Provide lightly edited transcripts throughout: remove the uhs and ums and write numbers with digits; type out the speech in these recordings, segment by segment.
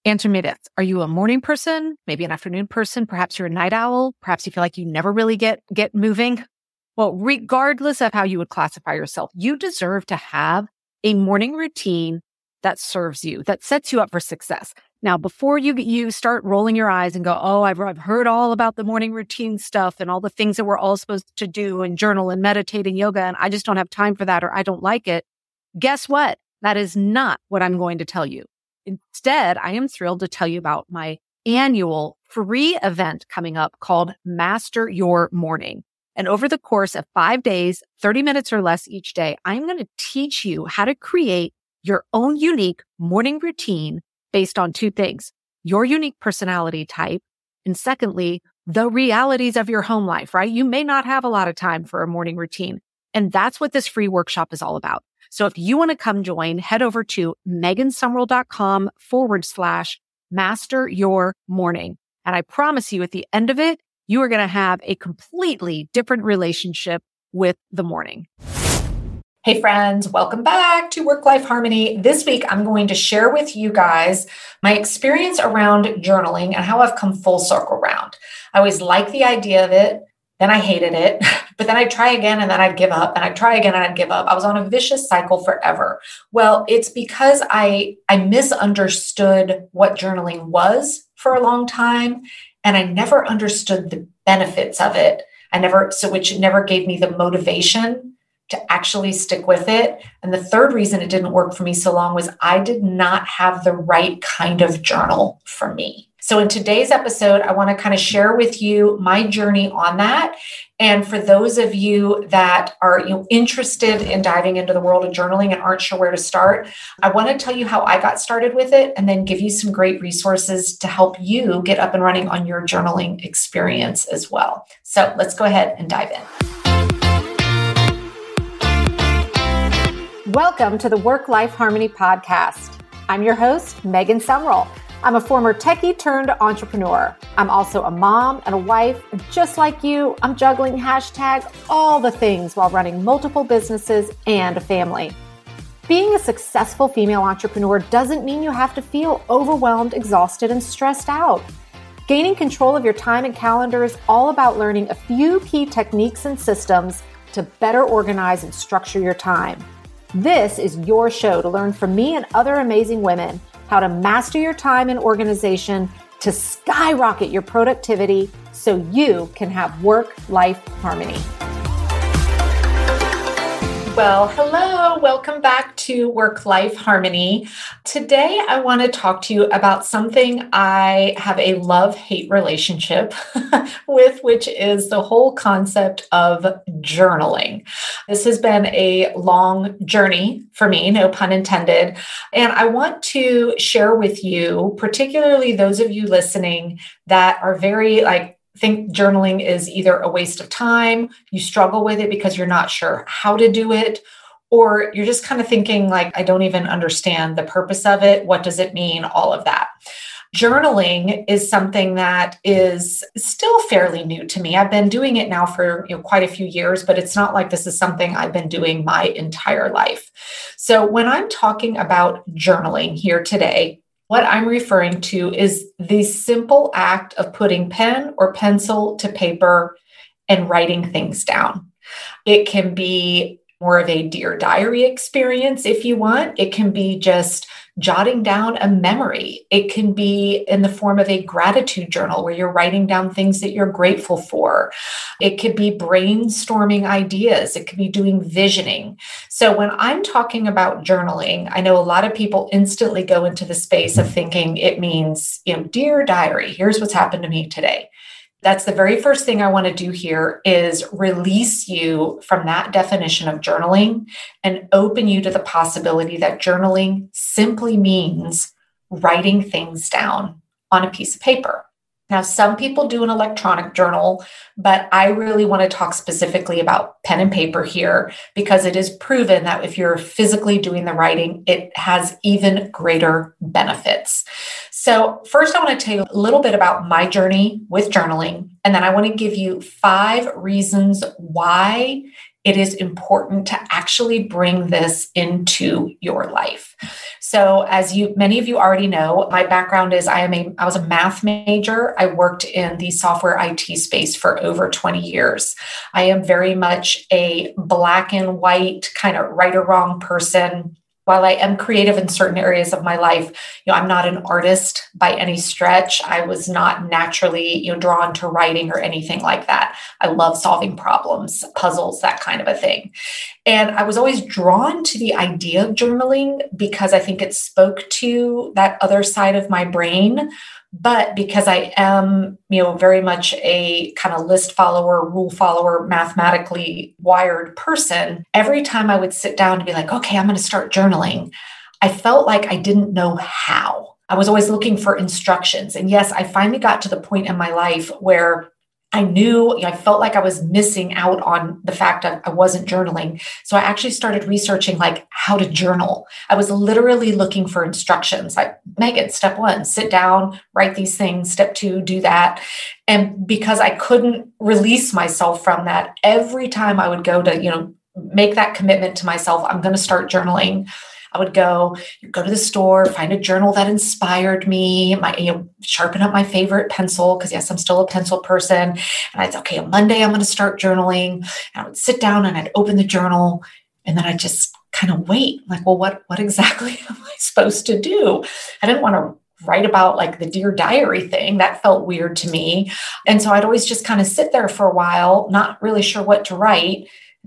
Answer me this. Are you a morning person? Maybe an afternoon person? Perhaps you're a night owl. Perhaps you feel like you never really get moving. Well, regardless of how you would classify yourself, you deserve to have a morning routine that serves you, that sets you up for success. Now, before you start rolling your eyes and go, oh, I've heard all about the morning routine stuff and all the things that we're all supposed to do and journal and meditate and yoga, and I just don't have time for that or I don't like it. Guess what? That is not what I'm going to tell you. Instead, I am thrilled to tell you about my annual free event coming up called Master Your Morning. And over the course of 5 days, 30 minutes or less each day, I'm going to teach you how to create your own unique morning routine based on two things: your unique personality type, and secondly, the realities of your home life, right? You may not have a lot of time for a morning routine. And that's what this free workshop is all about. So if you want to come join, head over to megansumrell.com/master your morning. And I promise you at the end of it, you are going to have a completely different relationship with the morning. Hey friends, welcome back to Work-Life Harmony. This week, I'm going to share with you guys my experience around journaling and how I've come full circle around. I always liked the idea of it. Then I hated it, but then I'd try again and then I'd give up and I'd try again and I'd give up. I was on a vicious cycle forever. Well, it's because I misunderstood what journaling was for a long time, and I never understood the benefits of it. Which never gave me the motivation to actually stick with it. And the third reason it didn't work for me so long was I did not have the right kind of journal for me. So in today's episode, I want to kind of share with you my journey on that. And for those of you that are interested in diving into the world of journaling and aren't sure where to start, I want to tell you how I got started with it and then give you some great resources to help you get up and running on your journaling experience as well. So let's go ahead and dive in. Welcome to the Work-Life Harmony podcast. I'm your host, Megan Sumrell. I'm a former techie turned entrepreneur. I'm also a mom and a wife. And just like you, I'm juggling #all the things while running multiple businesses and a family. Being a successful female entrepreneur doesn't mean you have to feel overwhelmed, exhausted, and stressed out. Gaining control of your time and calendar is all about learning a few key techniques and systems to better organize and structure your time. This is your show to learn from me and other amazing women how to master your time and organization to skyrocket your productivity so you can have work-life harmony. Well, hello. Welcome back to Work-Life Harmony. Today, I want to talk to you about something I have a love-hate relationship with, which is the whole concept of journaling. This has been a long journey for me, no pun intended. And I want to share with you, particularly those of you listening that are very think journaling is either a waste of time, you struggle with it because you're not sure how to do it, or you're just kind of thinking I don't even understand the purpose of it. What does it mean? All of that. Journaling is something that is still fairly new to me. I've been doing it now for quite a few years, but it's not like this is something I've been doing my entire life. So when I'm talking about journaling here today, what I'm referring to is the simple act of putting pen or pencil to paper and writing things down. It can be more of a Dear Diary experience if you want. It can be just jotting down a memory. It can be in the form of a gratitude journal where you're writing down things that you're grateful for. It could be brainstorming ideas. It could be doing visioning. So when I'm talking about journaling, I know a lot of people instantly go into the space of thinking it means, Dear Diary, here's what's happened to me today. That's the very first thing I want to do here is release you from that definition of journaling and open you to the possibility that journaling simply means writing things down on a piece of paper. Now, some people do an electronic journal, but I really want to talk specifically about pen and paper here because it is proven that if you're physically doing the writing, it has even greater benefits. So first, I want to tell you a little bit about my journey with journaling, and then I want to give you 5 reasons why it is important to actually bring this into your life. So as many of you already know, my background is I was a math major. I worked in the software IT space for over 20 years. I am very much a black and white kind of right or wrong person. While I am creative in certain areas of my life, I'm not an artist by any stretch. I was not naturally, drawn to writing or anything like that. I love solving problems, puzzles, that kind of a thing. And I was always drawn to the idea of journaling because I think it spoke to that other side of my brain. But because I am, very much a kind of list follower, rule follower, mathematically wired person, every time I would sit down to be like, okay, I'm going to start journaling, I felt like I didn't know how. I was always looking for instructions. And yes, I finally got to the point in my life where I knew, I felt like I was missing out on the fact that I wasn't journaling. So I actually started researching like how to journal. I was literally looking for instructions like, Megan, step 1, sit down, write these things. Step 2, do that. And because I couldn't release myself from that, every time I would go to, make that commitment to myself, I'm going to start journaling, I would go to the store, find a journal that inspired me, sharpen up my favorite pencil, because yes, I'm still a pencil person. And I'd say, okay, on Monday, I'm going to start journaling. And I would sit down and I'd open the journal, and then I'd just kind of wait. Like, well, what exactly am I supposed to do? I didn't want to write about like the Dear Diary thing. That felt weird to me. And so I'd always just kind of sit there for a while, not really sure what to write.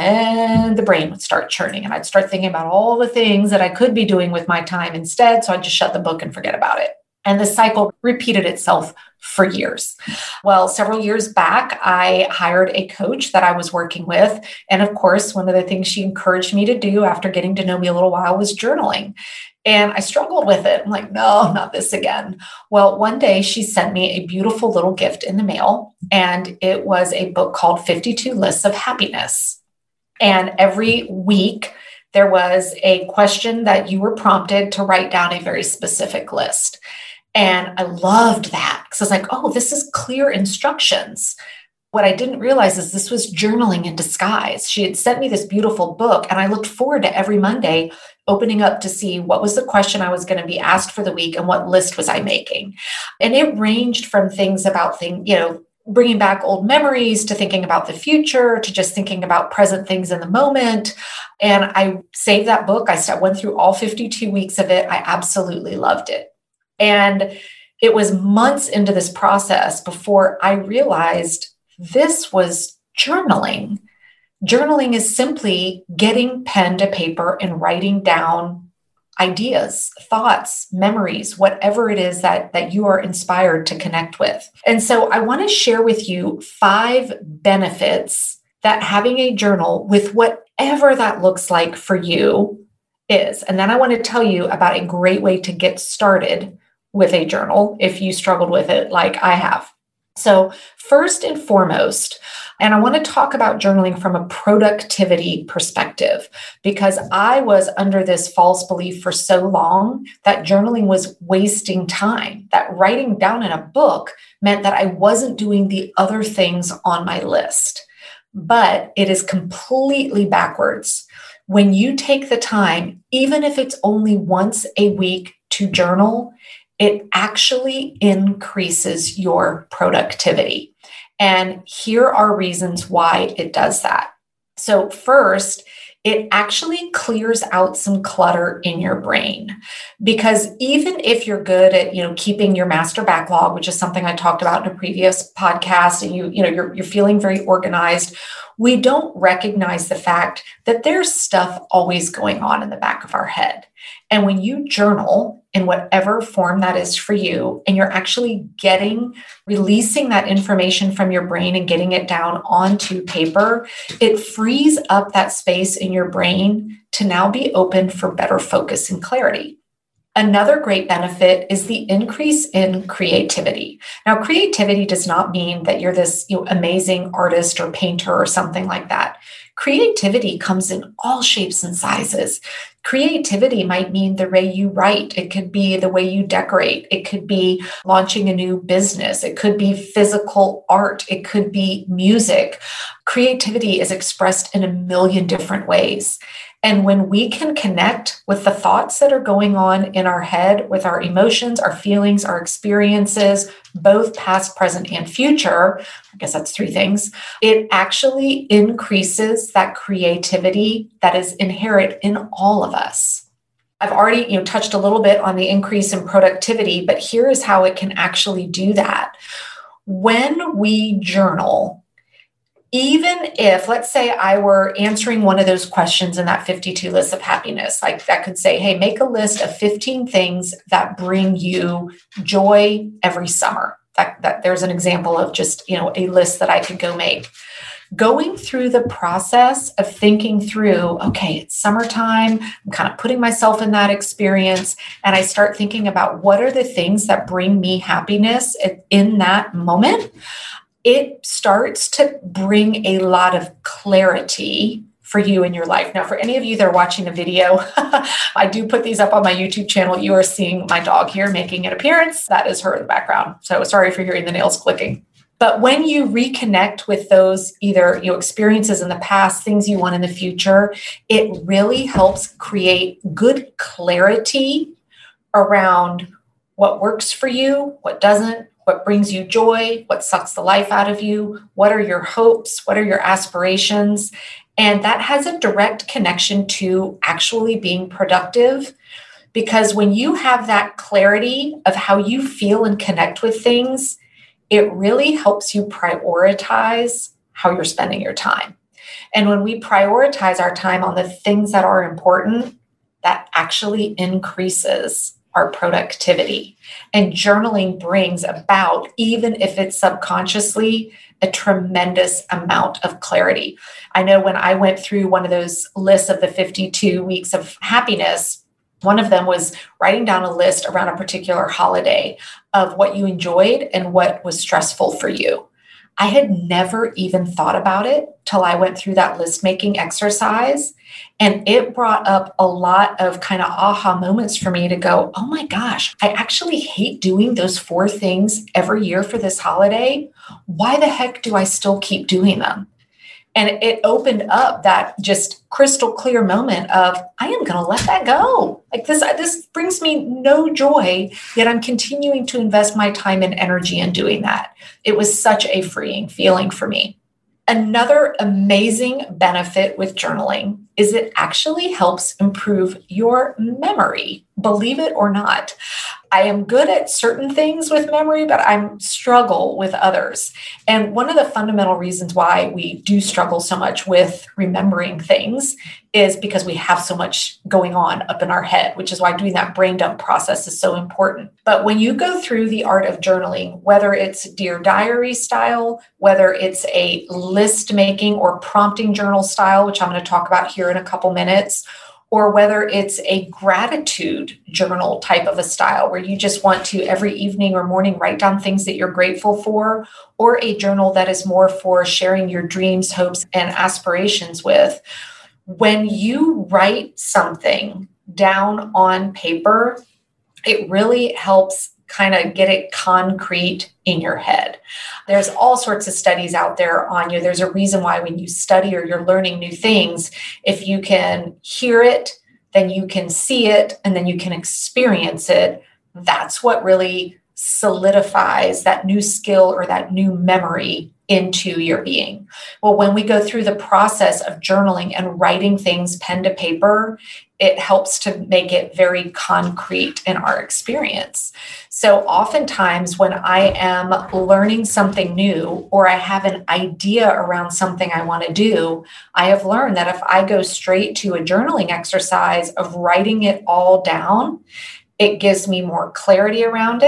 Then the brain would start churning and I'd start thinking about all the things that I could be doing with my time instead. So I'd just shut the book and forget about it. And the cycle repeated itself for years. Well, several years back, I hired a coach that I was working with. And of course, one of the things she encouraged me to do after getting to know me a little while was journaling. And I struggled with it. I'm like, no, not this again. Well, one day she sent me a beautiful little gift in the mail. And it was a book called 52 Lists of Happiness. And every week, there was a question that you were prompted to write down a very specific list. And I loved that because I was like, oh, this is clear instructions. What I didn't realize is this was journaling in disguise. She had sent me this beautiful book, and I looked forward to every Monday opening up to see what was the question I was going to be asked for the week and what list was I making. And it ranged from things about bringing back old memories to thinking about the future to just thinking about present things in the moment. And I saved that book. I went through all 52 weeks of it. I absolutely loved it. And it was months into this process before I realized this was journaling. Journaling is simply getting pen to paper and writing down ideas, thoughts, memories, whatever it is that you are inspired to connect with. And so I want to share with you 5 benefits that having a journal with whatever that looks like for you is. And then I want to tell you about a great way to get started with a journal if you struggled with it like I have. So first and foremost, and I want to talk about journaling from a productivity perspective, because I was under this false belief for so long that journaling was wasting time, that writing down in a book meant that I wasn't doing the other things on my list. But it is completely backwards. When you take the time, even if it's only once a week to journal, it actually increases your productivity. And here are reasons why it does that. So first, it actually clears out some clutter in your brain, because even if you're good at, keeping your master backlog, which is something I talked about in a previous podcast, and you're feeling very organized, we don't recognize the fact that there's stuff always going on in the back of our head. And when you journal in whatever form that is for you, and you're actually releasing that information from your brain and getting it down onto paper, it frees up that space in your brain to now be open for better focus and clarity. Another great benefit is the increase in creativity. Now, creativity does not mean that you're this amazing artist or painter or something like that. Creativity comes in all shapes and sizes. Creativity might mean the way you write. It could be the way you decorate. It could be launching a new business. It could be physical art. It could be music. Creativity is expressed in a million different ways. And when we can connect with the thoughts that are going on in our head, with our emotions, our feelings, our experiences, both past, present, and future, I guess that's three things, it actually increases that creativity that is inherent in all of us. I've already touched a little bit on the increase in productivity, but here is how it can actually do that. When we journal, even if, let's say I were answering one of those questions in that 52 list of happiness, like that could say, hey, make a list of 15 things that bring you joy every summer. That there's an example of just, a list that I could go make. Going through the process of thinking through, okay, it's summertime, I'm kind of putting myself in that experience, and I start thinking about what are the things that bring me happiness in that moment. It starts to bring a lot of clarity for you in your life. Now, for any of you that are watching the video, I do put these up on my YouTube channel. You are seeing my dog here making an appearance. That is her in the background. So sorry for hearing the nails clicking. But when you reconnect with those either experiences in the past, things you want in the future, it really helps create good clarity around what works for you, what doesn't, what brings you joy, what sucks the life out of you, what are your hopes, what are your aspirations. And that has a direct connection to actually being productive. Because when you have that clarity of how you feel and connect with things, it really helps you prioritize how you're spending your time. And when we prioritize our time on the things that are important, that actually increases our productivity. And journaling brings about, even if it's subconsciously, a tremendous amount of clarity. I know when I went through one of those lists of the 52 weeks of happiness, one of them was writing down a list around a particular holiday of what you enjoyed and what was stressful for you. I had never even thought about it till I went through that list making exercise. And it brought up a lot of kind of aha moments for me to go, oh my gosh, I actually hate doing those 4 things every year for this holiday. Why the heck do I still keep doing them? And it opened up that just crystal clear moment of, I am going to let that go. Like this brings me no joy, yet I'm continuing to invest my time and energy in doing that. It was such a freeing feeling for me. Another amazing benefit with journaling is it actually helps improve your memory, believe it or not. I am good at certain things with memory, but I struggle with others. And one of the fundamental reasons why we do struggle so much with remembering things is because we have so much going on up in our head, which is why doing that brain dump process is so important. But when you go through the art of journaling, whether it's Dear Diary style, whether it's a list making or prompting journal style, which I'm going to talk about here in a couple minutes, or whether it's a gratitude journal type of a style where you just want to every evening or morning write down things that you're grateful for, or a journal that is more for sharing your dreams, hopes, and aspirations with. When you write something down on paper, it really helps kind of get it concrete in your head. There's all sorts of studies out there on you. There's a reason why when you study or you're learning new things, if you can hear it, then you can see it, and then you can experience it. That's what really solidifies that new skill or that new memory into your being. Well, when we go through the process of journaling and writing things pen to paper, it helps to make it very concrete in our experience. So oftentimes when I am learning something new or I have an idea around something I want to do, I have learned that if I go straight to a journaling exercise of writing it all down, it gives me more clarity around it.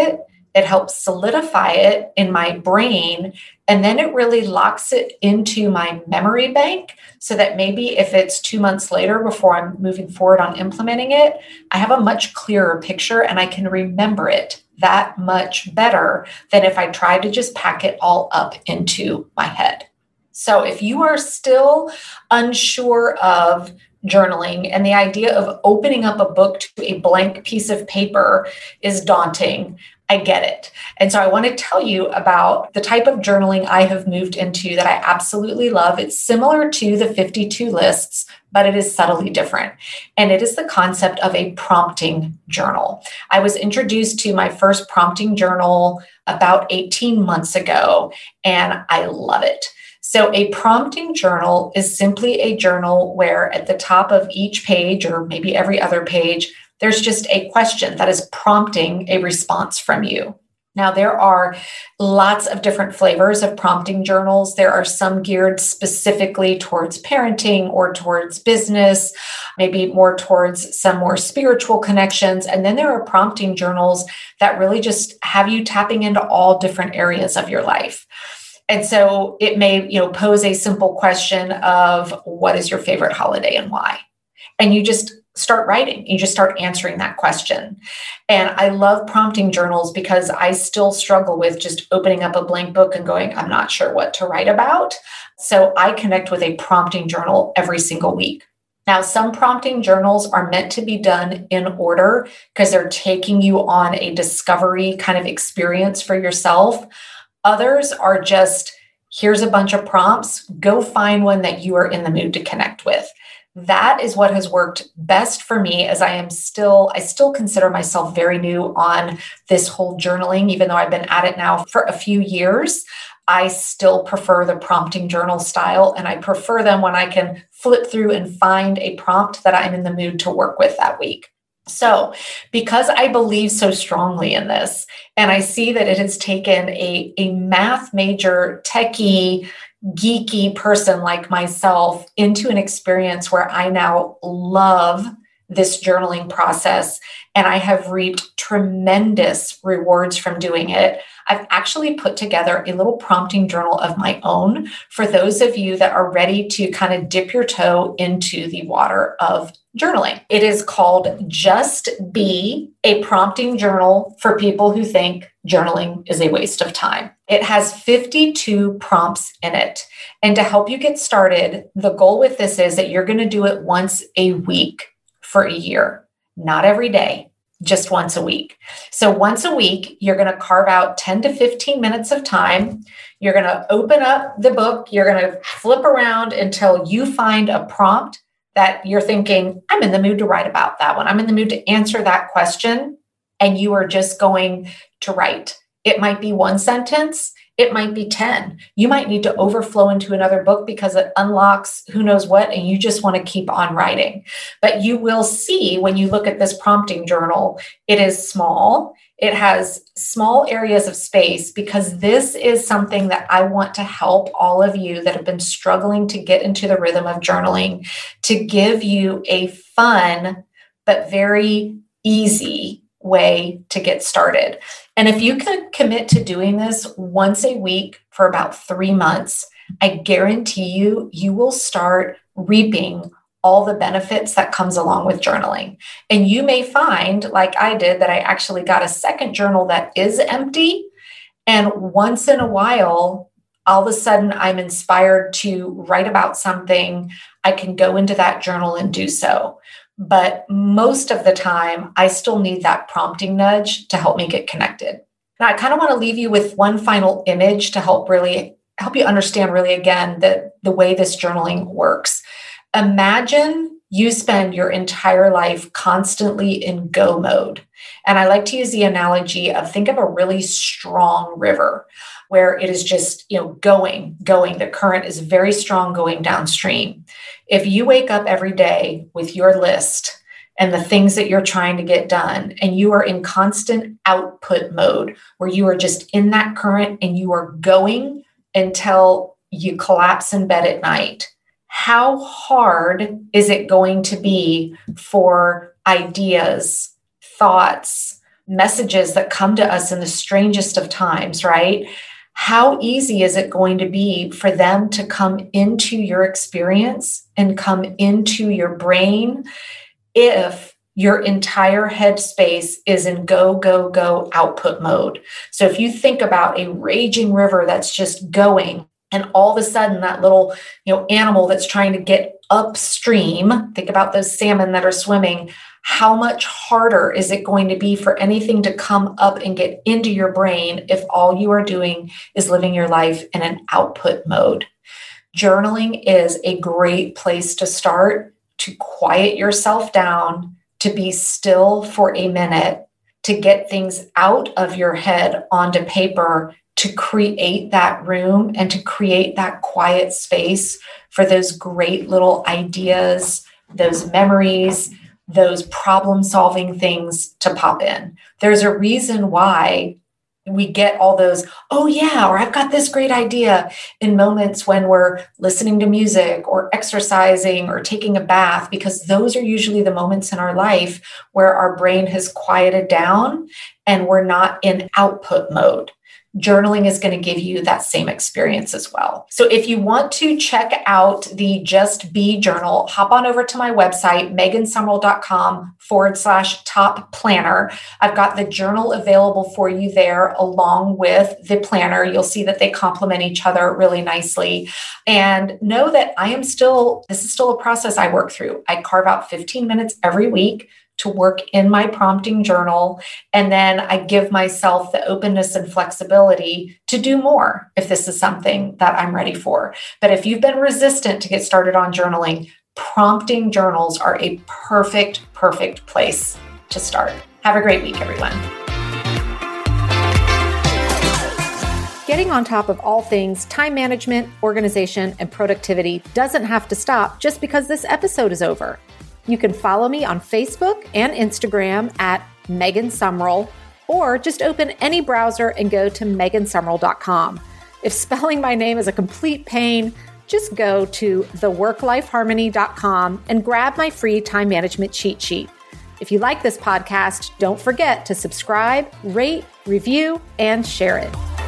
It helps solidify it in my brain. And then it really locks it into my memory bank so that maybe if it's 2 months later before I'm moving forward on implementing it, I have a much clearer picture and I can remember it that much better than if I tried to just pack it all up into my head. So if you are still unsure of journaling and the idea of opening up a book to a blank piece of paper is daunting, I get it. And so I want to tell you about the type of journaling I have moved into that I absolutely love. It's similar to the 52 lists, but it is subtly different. And it is the concept of a prompting journal. I was introduced to my first prompting journal about 18 months ago, and I love it. So a prompting journal is simply a journal where at the top of each page, or maybe every other page, there's just a question that is prompting a response from you. Now, there are lots of different flavors of prompting journals. There are some geared specifically towards parenting or towards business, maybe more towards some more spiritual connections. And then there are prompting journals that really just have you tapping into all different areas of your life. And so it may, pose a simple question of what is your favorite holiday and why? And you just start writing. You just start answering that question. And I love prompting journals because I still struggle with just opening up a blank book and going, I'm not sure what to write about. So I connect with a prompting journal every single week. Now, some prompting journals are meant to be done in order because they're taking you on a discovery kind of experience for yourself. Others are just, here's a bunch of prompts, go find one that you are in the mood to connect with. That is what has worked best for me, as I still consider myself very new on this whole journaling, even though I've been at it now for a few years. I still prefer the prompting journal style, and I prefer them when I can flip through and find a prompt that I'm in the mood to work with that week. So because I believe so strongly in this, and I see that it has taken a math major, techie, geeky person like myself into an experience where I now love this journaling process, and I have reaped tremendous rewards from doing it, I've actually put together a little prompting journal of my own for those of you that are ready to kind of dip your toe into the water of journaling. It is called Just Be, a prompting journal for people who think journaling is a waste of time. It has 52 prompts in it. And to help you get started, the goal with this is that you're going to do it once a week for a year, not every day, just once a week. So once a week, you're going to carve out 10 to 15 minutes of time. You're going to open up the book. You're going to flip around until you find a prompt that you're thinking, I'm in the mood to write about that one. I'm in the mood to answer that question. And you are just going to write. It might be one sentence. It might be 10. You might need to overflow into another book because it unlocks who knows what, and you just want to keep on writing. But you will see when you look at this prompting journal, it is small. It has small areas of space because this is something that I want to help all of you that have been struggling to get into the rhythm of journaling, to give you a fun but very easy way to get started. And if you can commit to doing this once a week for about 3 months, I guarantee you, you will start reaping all the benefits that comes along with journaling. And you may find, like I did, that I actually got a second journal that is empty. And once in a while, all of a sudden, I'm inspired to write about something. I can go into that journal and do so. But most of the time, I still need that prompting nudge to help me get connected. Now, I kind of want to leave you with one final image to help you understand really again the way this journaling works. Imagine you spend your entire life constantly in go mode. And I like to use the analogy of think of a really strong river where it is just, going. The current is very strong going downstream. If you wake up every day with your list and the things that you're trying to get done, and you are in constant output mode where you are just in that current and you are going until you collapse in bed at night, how hard is it going to be for ideas, thoughts, messages that come to us in the strangest of times, right? How easy is it going to be for them to come into your experience and come into your brain if your entire headspace is in go, go, go output mode? So if you think about a raging river that's just going, and all of a sudden that little, animal that's trying to get upstream, think about those salmon that are swimming, how much harder is it going to be for anything to come up and get into your brain if all you are doing is living your life in an output mode? Journaling is a great place to start, to quiet yourself down, to be still for a minute, to get things out of your head onto paper, to create that room and to create that quiet space for those great little ideas, those memories, those problem-solving things to pop in. There's a reason why we get all those, oh yeah, or I've got this great idea, in moments when we're listening to music or exercising or taking a bath, because those are usually the moments in our life where our brain has quieted down and we're not in output mode. Journaling is going to give you that same experience as well. So if you want to check out the Just Be journal, hop on over to my website, megansumrell.com/top planner. I've got the journal available for you there along with the planner. You'll see that they complement each other really nicely. And know that this is still a process I work through. I carve out 15 minutes every week to work in my prompting journal. And then I give myself the openness and flexibility to do more if this is something that I'm ready for. But if you've been resistant to get started on journaling, prompting journals are a perfect place to start. Have a great week, everyone. Getting on top of all things time management, organization, and productivity doesn't have to stop just because this episode is over. You can follow me on Facebook and Instagram at Megan Sumrell, or just open any browser and go to megansumrell.com. If spelling my name is a complete pain, just go to theworklifeharmony.com and grab my free time management cheat sheet. If you like this podcast, don't forget to subscribe, rate, review, and share it.